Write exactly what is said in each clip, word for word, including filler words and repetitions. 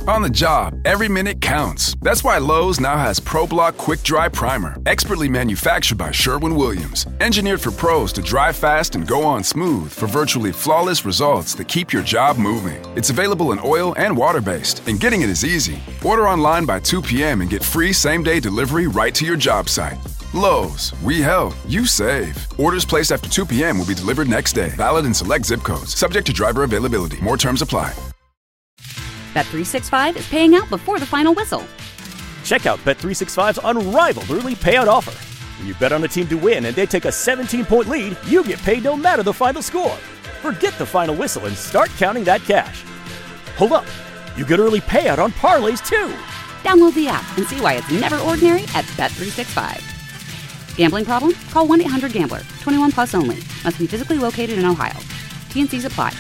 On the job, every minute counts. That's why Lowe's now has ProBlock Quick Dry Primer, expertly manufactured by Sherwin-Williams. Engineered for pros to dry fast and go on smooth for virtually flawless results that keep your job moving. It's available in oil and water-based, and getting it is easy. Order online by two p.m. and get free same-day delivery right to your job site. Lowe's, we help, you save. Orders placed after two p.m. will be delivered next day. Valid in select zip codes. Subject to driver availability. More terms apply. Bet three sixty-five is paying out before the final whistle. Check out Bet three sixty-five's unrivaled early payout offer. When you bet on a team to win and they take a seventeen-point lead, you get paid no matter the final score. Forget the final whistle and start counting that cash. Hold up. You get early payout on parlays, too. Download the app and see why it's never ordinary at Bet three sixty-five. Gambling problem? Call one eight hundred gambler. twenty-one plus only. Must be physically located in Ohio. T and Cs apply.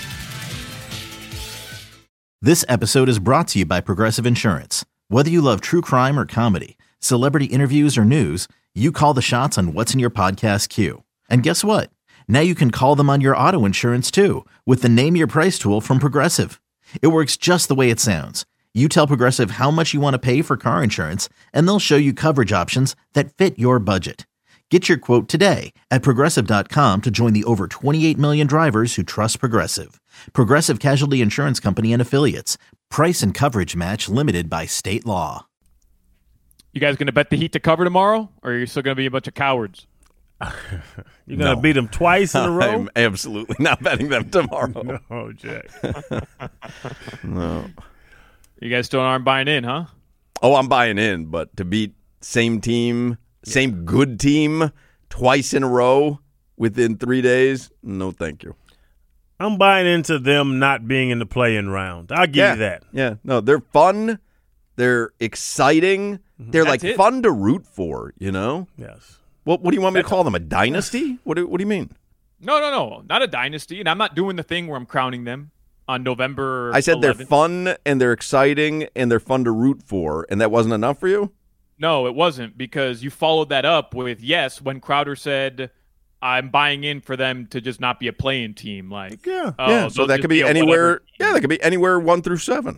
This episode is brought to you by Progressive Insurance. Whether you love true crime or comedy, celebrity interviews or news, you call the shots on what's in your podcast queue. And guess what? Now you can call them on your auto insurance too with the Name Your Price tool from Progressive. It works just the way it sounds. You tell Progressive how much you want to pay for car insurance, and they'll show you coverage options that fit your budget. Get your quote today at Progressive dot com to join the over twenty-eight million drivers who trust Progressive. Progressive Casualty Insurance Company and Affiliates. Price and coverage match limited by state law. You guys going to bet the Heat to cover tomorrow, or are you still going to be a bunch of cowards? You're going to no. beat them twice in a row? I'm absolutely not betting them tomorrow. No, Jack. No. You guys still aren't buying in, huh? Oh, I'm buying in, but to beat same team, same good team twice in a row within three days, no thank you. I'm buying into them not being in the play-in round. I'll give yeah. you that. Yeah, no, they're fun. They're exciting. They're That's like it. fun to root for, you know? Yes. What What do you want me to call them? A dynasty? What do, what do you mean? No, no, no. Not a dynasty. And I'm not doing the thing where I'm crowning them on November I said eleventh. They're fun and they're exciting and they're fun to root for, and that wasn't enough for you? No, it wasn't, because you followed that up with, yes, when Crowder said, I'm buying in for them to just not be a play-in team. Like, yeah, oh, yeah. So that could be, be anywhere. Yeah, that could be anywhere one through seven.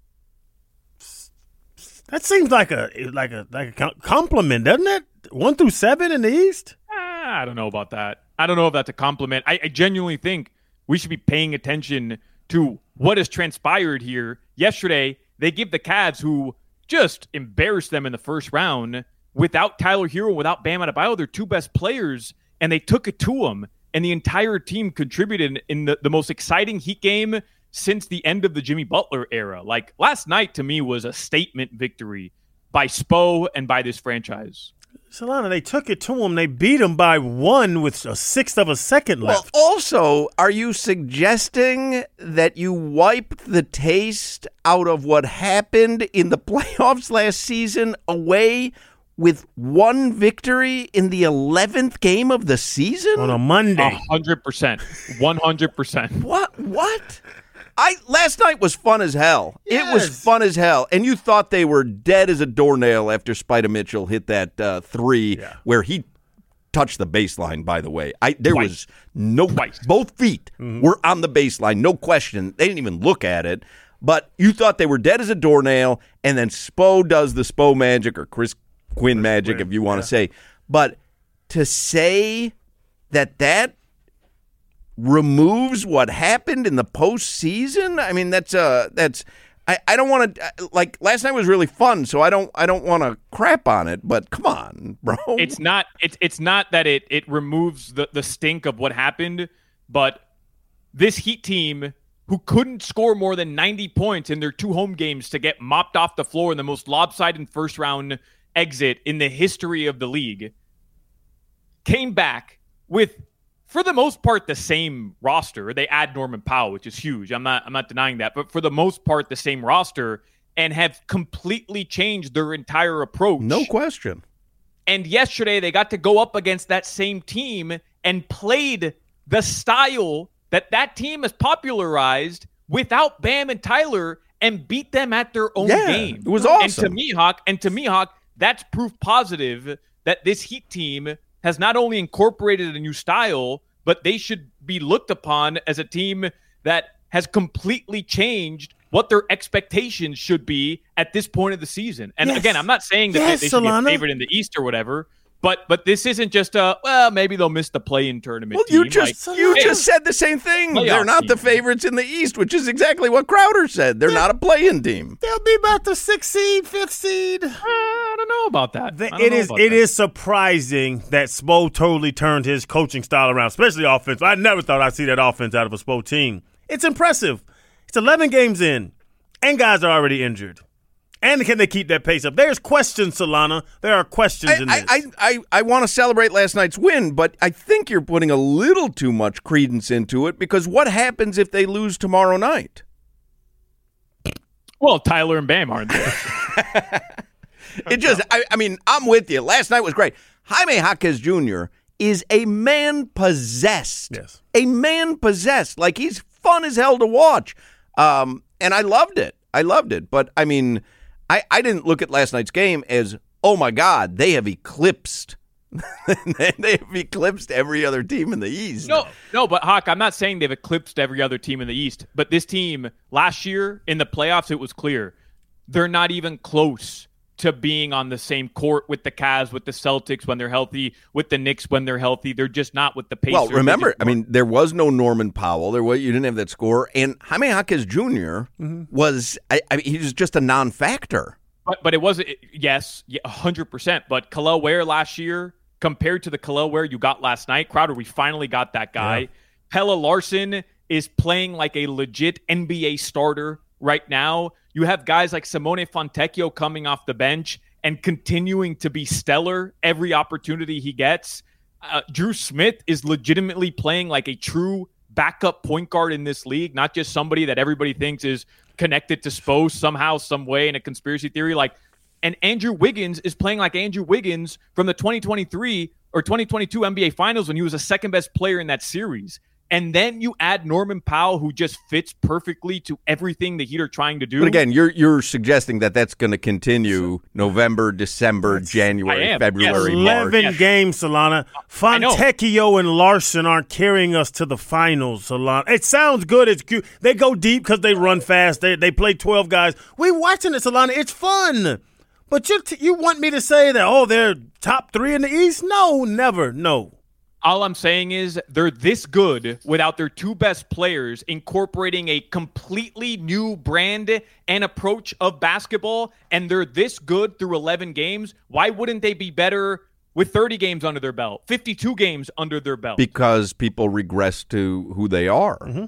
That seems like a like a like a compliment, doesn't it? One through seven in the East. Ah, I don't know about that. I don't know if that's a compliment. I, I genuinely think we should be paying attention to what has transpired here. Yesterday, they give the Cavs, who just embarrassed them in the first round, without Tyler Hero, without Bam Adebayo, their two best players, and they took it to them, and the entire team contributed in the, the most exciting Heat game since the end of the Jimmy Butler era. Like, last night, to me, was a statement victory by Spo and by this franchise. Solana, they took it to them. They beat them by one with a sixth of a second left. Well, also, are you suggesting that you wiped the taste out of what happened in the playoffs last season away with one victory in the eleventh game of the season? On a Monday. one hundred percent. one hundred percent. What? What? I Last night was fun as hell. Yes. It was fun as hell. And you thought they were dead as a doornail after Spider Mitchell hit that uh, three yeah. where he touched the baseline, by the way. I There Twice. was no Twice. Both feet mm-hmm. were on the baseline, no question. They didn't even look at it. But you thought they were dead as a doornail, and then Spo does the Spo magic, or Chris Quinn magic, Quinn, if you want yeah. to say. But to say that that removes what happened in the postseason, I mean, that's uh, that's. I, I don't want to like last night was really fun, so I don't I don't want to crap on it. But come on, bro. It's not. It's it's not that it it removes the the stink of what happened, but this Heat team, who couldn't score more than ninety points in their two home games to get mopped off the floor in the most lopsided first round exit in the history of the league, came back with, for the most part, the same roster. They add Norman Powell, which is huge. I'm not I'm not denying that. But for the most part, the same roster, and have completely changed their entire approach. No question. And yesterday, they got to go up against that same team and played the style that that team has popularized without Bam and Tyler, and beat them at their own yeah, game. It was awesome. And to me, Hawk, and to me, Hawk, that's proof positive that this Heat team has not only incorporated a new style, but they should be looked upon as a team that has completely changed what their expectations should be at this point of the season. And yes. again, I'm not saying that yes, they, they should Solana. be a favorite in the East or whatever, but but this isn't just a, well, maybe they'll miss the play-in tournament Well, team. you just like, you hey, just said the same thing. playoff They're not team. the favorites in the East, which is exactly what Crowder said. They're Yeah. not a play-in team. They'll be about the sixth seed, fifth seed. uh, I don't know about that. The- I don't it know is about it that. is surprising that Spo totally turned his coaching style around, especially offense. I never thought I'd see that offense out of a Spo team. It's impressive. It's eleven games in, and guys are already injured. And can they keep that pace up? There's questions, Solana. There are questions I, in I, this. I, I, I want to celebrate last night's win, but I think you're putting a little too much credence into it because what happens if they lose tomorrow night? Well, Tyler and Bam aren't there. It just, I, I mean, I'm with you. Last night was great. Jaime Jaquez Junior is a man possessed. Yes. A man possessed. Like, he's fun as hell to watch. Um, and I loved it. I loved it. But, I mean, I, I didn't look at last night's game as, oh, my God, they have eclipsed. they have eclipsed every other team in the East. No, no, but Hawk, I'm not saying they've eclipsed every other team in the East, but this team last year in the playoffs, it was clear they're not even close to being on the same court with the Cavs, with the Celtics when they're healthy, with the Knicks when they're healthy. They're just not with the Pacers. Well, remember, just I mean, there was no Norman Powell. There was, you didn't have that score. And Jaime Jaquez Junior Mm-hmm. was, I, I mean, he was just a non-factor. But, but it wasn't, yes, yeah, one hundred percent. But Khalil Ware last year, compared to the Khalil Ware you got last night, Crowder, we finally got that guy. Yeah. Pelle Larsson is playing like a legit N B A starter right now. You have guys like Simone Fontecchio coming off the bench and continuing to be stellar every opportunity he gets. Uh, Drew Smith is legitimately playing like a true backup point guard in this league, not just somebody that everybody thinks is connected to Spo somehow, some way in a conspiracy theory. Like, and Andrew Wiggins is playing like Andrew Wiggins from the twenty twenty-three or twenty twenty-two N B A Finals when he was the second best player in that series. And then you add Norman Powell, who just fits perfectly to everything the Heat are trying to do. But again, you're you're suggesting that that's going to continue November, December, January, February, yes. March. eleven Yes. games, Solana. Fontecchio and Larson aren't carrying us to the finals, Solana. It sounds good. It's cute. They go deep because they run fast. They they play twelve guys. We watching it, Solana. It's fun. But you t- you want me to say that, oh, they're top three in the East? No, never. No. All I'm saying is they're this good without their two best players incorporating a completely new brand and approach of basketball, and they're this good through eleven games. Why wouldn't they be better with thirty games under their belt, fifty-two games under their belt? Because people regress to who they are. Mm-hmm.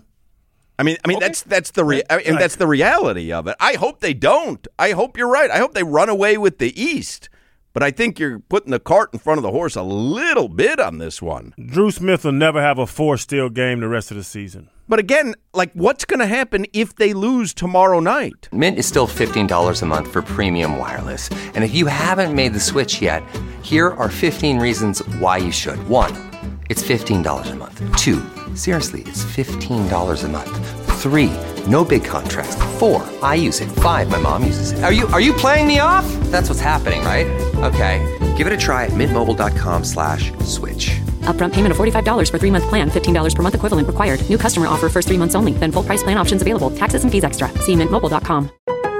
I mean, I mean Okay. that's that's the rea- I mean, that's the reality of it. I hope they don't. I hope you're right. I hope they run away with the East. But I think you're putting the cart in front of the horse a little bit on this one. Drew Smith will never have a four-steal game the rest of the season. But again, like, what's going to happen if they lose tomorrow night? Mint is still fifteen dollars a month for premium wireless. And if you haven't made the switch yet, here are fifteen reasons why you should. One, it's fifteen dollars a month. Two, seriously, it's fifteen dollars a month. Three, no big contracts. Four, I use it. Five, my mom uses it. Are you are you playing me off? That's what's happening, right? Okay, give it a try at mintmobile.com slash switch. Upfront payment of forty-five dollars for three-month plan, fifteen dollars per month equivalent required. New customer offer first three months only. Then full price plan options available. Taxes and fees extra. See mint mobile dot com.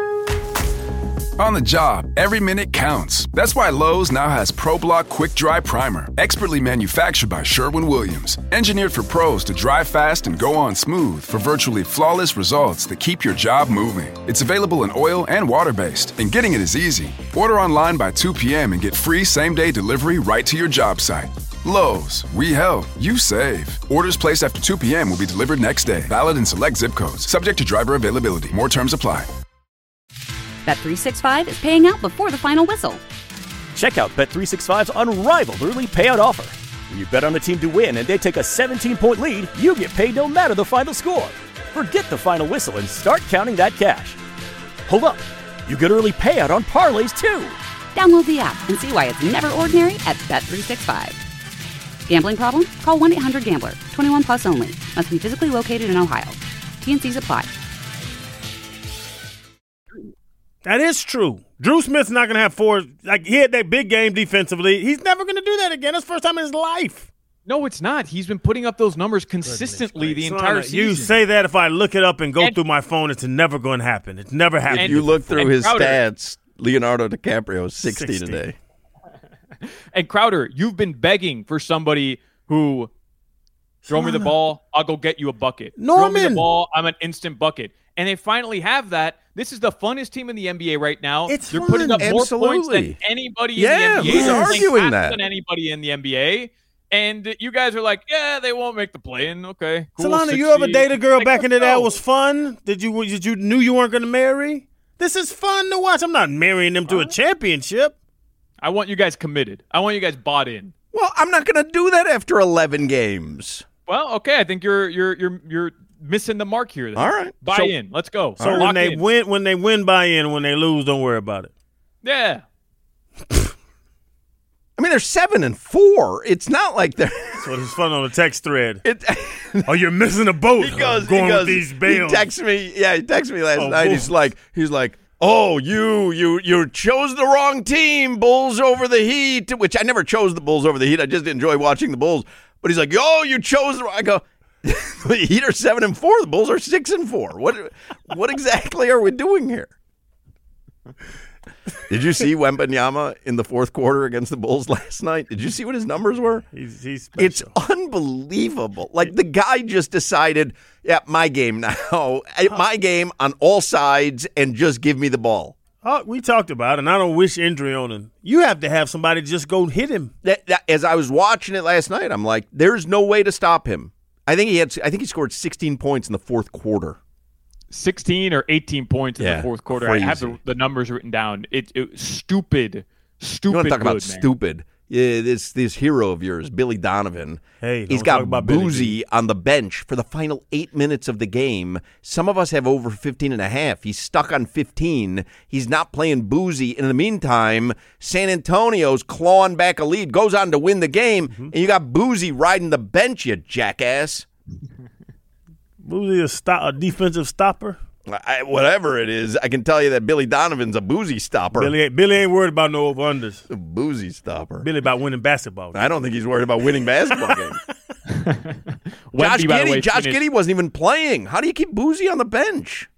On the job, every minute counts. That's why Lowe's now has ProBlock Quick Dry Primer, expertly manufactured by Sherwin-Williams. Engineered for pros to dry fast and go on smooth for virtually flawless results that keep your job moving. It's available in oil and water-based, and getting it is easy. Order online by two p.m. and get free same-day delivery right to your job site. Lowe's, we help, you save. Orders placed after two p.m. will be delivered next day. Valid in select zip codes. Subject to driver availability. More terms apply. Bet three sixty-five is paying out before the final whistle. Check out Bet three sixty-five's unrivaled early payout offer. When you bet on a team to win and they take a seventeen-point lead, you get paid no matter the final score. Forget the final whistle and start counting that cash. Hold up. You get early payout on parlays, too. Download the app and see why it's never ordinary at Bet three sixty-five. Gambling problem? Call one eight hundred gambler. twenty-one plus only. Must be physically located in Ohio. T and C's apply. That is true. Drew Smith's not going to have four. Like, he had that big game defensively. He's never going to do that again. That's the first time in his life. No, it's not. He's been putting up those numbers consistently the entire season. You say that if I look it up and go and, through my phone, it's never going to happen. It's never happened. If you look through his Crowder, stats, Leonardo DiCaprio is sixty, sixty today. And Crowder, you've been begging for somebody who throw me the ball, I'll go get you a bucket. Norman. Throw me the ball, I'm an instant bucket. And they finally have that. This is the funnest team in the N B A right now. It's They're fun. putting up Absolutely. more points than anybody yeah, in the N B A. Who's They're arguing that? Than anybody in the N B A. And you guys are like, yeah, they won't make the play-in. Okay, cool. Solana, you sixty. ever dated a girl like, back in the day that go. was fun? Did you did you knew you weren't going to marry? This is fun to watch. I'm not marrying them to uh, a championship. I want you guys committed. I want you guys bought in. Well, I'm not going to do that after eleven games. Well, okay, I think you're you're you're you're missing the mark here. Then. All right, buy so, in. Let's go. So Lock when they in. win, when they win, buy in. When they lose, don't worry about it. Yeah. I mean, they're seven and four. It's not like they're. So it's fun on the text thread. It, oh, you're missing a boat. He goes, going he goes, with these bales. He texts me. Yeah, he texted me last oh, night. Bulls. He's like, he's like, oh, you, you, you chose the wrong team. Bulls over the Heat, which I never chose the Bulls over the Heat. I just enjoy watching the Bulls. But he's like, oh, you chose the wrong. I go, the Heat are seven and four. The Bulls are six and four. What, what exactly are we doing here? Did you see Wembanyama in the fourth quarter against the Bulls last night? Did you see what his numbers were? He's, he's special. It's unbelievable. Like, the guy just decided, yeah, my game now. My game on all sides, and just give me the ball. Oh, we talked about it, and I don't wish injury on him. You have to have somebody just go hit him. That, that, as I was watching it last night, I'm like, there's no way to stop him. I think he had. I think he scored sixteen points in the fourth quarter. sixteen or eighteen points in Yeah, the fourth quarter. crazy. I have the, the numbers written down. It, it stupid, stupid. You want to talk good, about man. stupid? Yeah, this this hero of yours, Billy Donovan. Hey, he's don't got talk about Billy Boozy D. on the bench for the final eight minutes of the game. Some of us have over fifteen and a half. He's stuck on fifteen. He's not playing Boozy. In the meantime, San Antonio's clawing back a lead, goes on to win the game, mm-hmm. and you got Boozy riding the bench, you jackass. Boozy a, stop, a defensive stopper? I, whatever it is, I can tell you that Billy Donovan's a Boozy stopper. Billy ain't, Billy ain't worried about no over-unders. A Boozy stopper. Billy about winning basketball games. I don't think he's worried about winning basketball games. Josh Wemby, by the Giddey, way, Josh finished- Giddey wasn't even playing. How do you keep Boozy on the bench?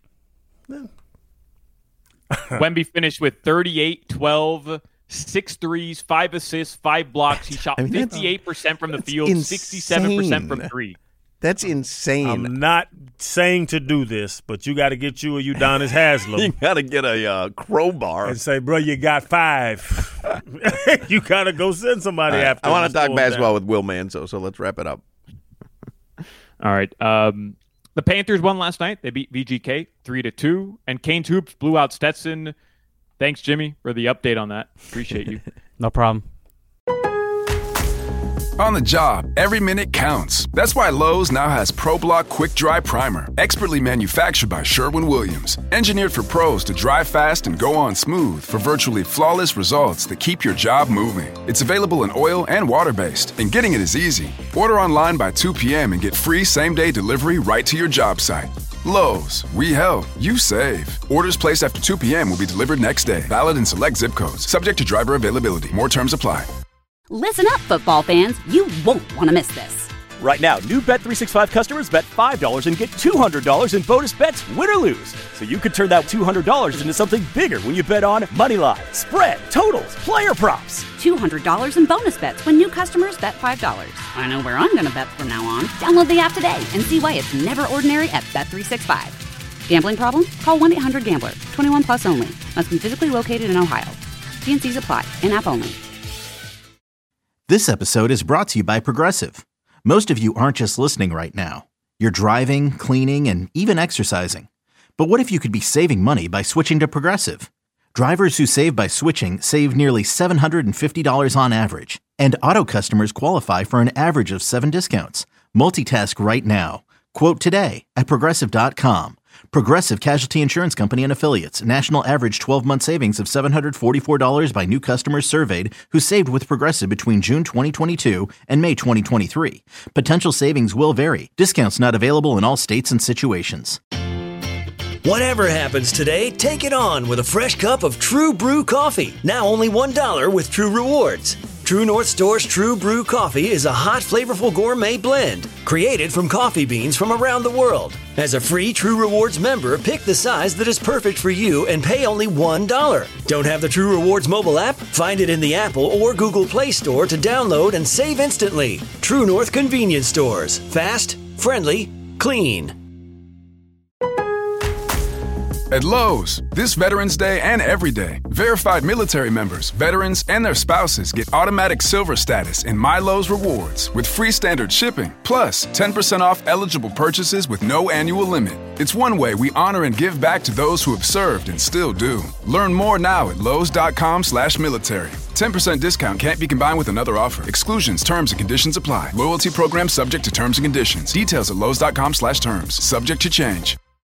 Wemby finished with thirty-eight, twelve, six threes, five assists, five blocks. He shot I mean, that's- fifty-eight percent from the that's field, sixty-seven percent from insane. three. That's insane. I'm not saying to do this, but you got to get you a Udonis Haslam. You got to get a uh, crowbar. And say, bro, you got five. You got to go send somebody Right. after I want to talk him basketball down. with Will Manso, so let's wrap it up. All right. Um, the Panthers won last night. They beat V G K three to two, and Kane's Hoops blew out Stetson. Thanks, Jimmy, for the update on that. Appreciate you. No problem. On the job, every minute counts. That's why Lowe's now has ProBlock Quick Dry Primer, expertly manufactured by Sherwin-Williams. Engineered for pros to dry fast and go on smooth for virtually flawless results that keep your job moving. It's available in oil and water-based, and getting it is easy. Order online by two p.m. and get free same-day delivery right to your job site. Lowe's, we help, you save. Orders placed after two p.m. will be delivered next day. Valid in select zip codes. Subject to driver availability. More terms apply. Listen up, football fans. You won't want to miss this. Right now, new Bet three sixty-five customers bet five dollars and get two hundred dollars in bonus bets, win or lose. So you could turn that two hundred dollars into something bigger when you bet on money line, spread, totals, player props. two hundred dollars in bonus bets when new customers bet five dollars. I know where I'm going to bet from now on. Download the app today and see why it's never ordinary at Bet three sixty-five. Gambling problem? Call one eight hundred gambler. twenty-one plus only. Must be physically located in Ohio. T N Cs apply. In-app only. This episode is brought to you by Progressive. Most of you aren't just listening right now. You're driving, cleaning, and even exercising. But what if you could be saving money by switching to Progressive? Drivers who save by switching save nearly seven hundred fifty dollars on average. And auto customers qualify for an average of seven discounts. Multitask right now. Quote today at Progressive dot com. Progressive Casualty Insurance Company and Affiliates. National average twelve-month savings of seven hundred forty-four dollars by new customers surveyed who saved with Progressive between June twenty twenty-two and May twenty twenty-three. Potential savings will vary. Discounts not available in all states and situations. Whatever happens today, take it on with a fresh cup of True Brew coffee. Now only one dollar with True Rewards. True North Store's True Brew Coffee is a hot, flavorful gourmet blend created from coffee beans from around the world. As a free True Rewards member, pick the size that is perfect for you and pay only one dollar. Don't have the True Rewards mobile app? Find it in the Apple or Google Play Store to download and save instantly. True North Convenience Stores. Fast, friendly, clean. At Lowe's, this Veterans Day and every day, verified military members, veterans, and their spouses get automatic silver status in My Lowe's Rewards with free standard shipping, plus ten percent off eligible purchases with no annual limit. It's one way we honor and give back to those who have served and still do. Learn more now at lowes.com slash military. ten percent discount can't be combined with another offer. Exclusions, terms, and conditions apply. Loyalty program subject to terms and conditions. Details at lowes.com slash terms. Subject to change.